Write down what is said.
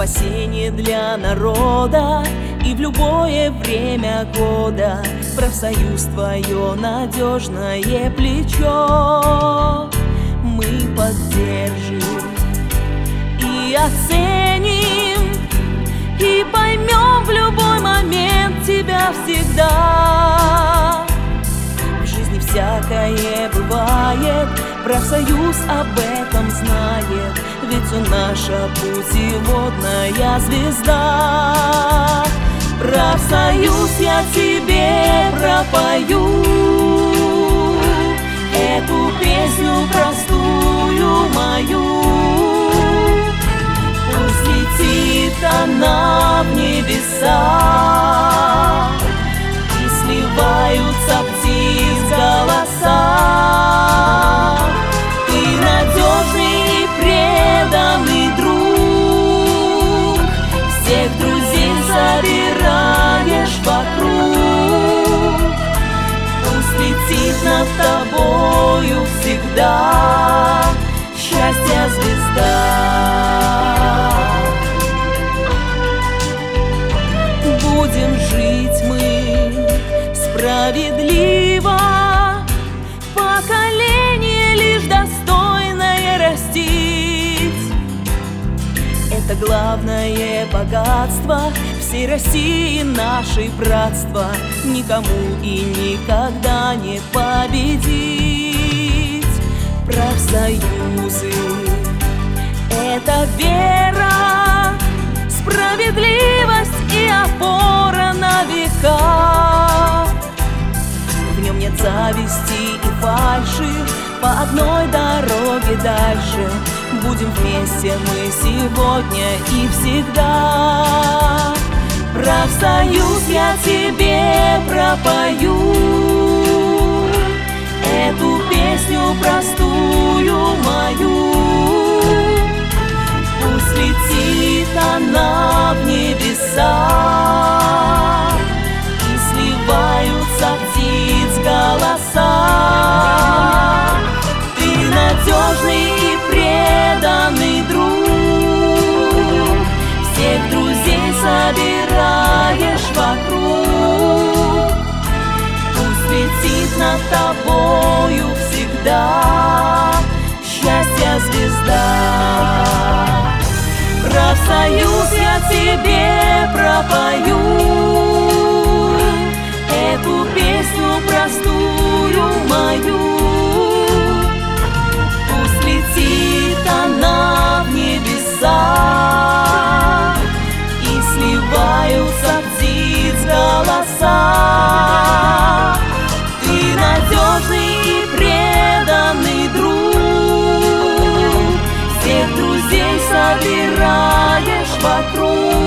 спасение для народа и в любое время года. Профсоюз — твое надежное плечо. Мы поддержим и оценим, и поймем в любой момент тебя всегда. В жизни всякое бывает, профсоюз об этом знает, ведь он наша путеводная звезда. Профсоюз, я тебе пропою эту песню простую мою. Пусть летит она в небеса, и сливаются птиц голоса. Ты надежный и преданный друг, всех друзей собираешь вокруг. Пусть летит над тобою всегда счастья звезда. Будем жить мы справедливо, поколение лишь достойное растить. Это главное богатство всей России, наше братство. Никому и никогда не победить. Профсоюзы — это вера, справедливость и опора на века. В нем нет зависти и фальши, по одной дороге дальше. Будем вместе мы сегодня и всегда. Профсоюз, я тебе пропою эту песню простую мою. Пусть летит она в небеса, и сливаются птиц голоса. Ты надежный и преданный друг, всех друзей собираешь вокруг. Пусть летит над тобою всегда счастья звезда. Профсоюз, я тебе пропою эту песню простую мою. Пусть летит она в небеса, и сливаются птиц голоса. Ты надежный и преданный друг, всех друзей собираешь вокруг.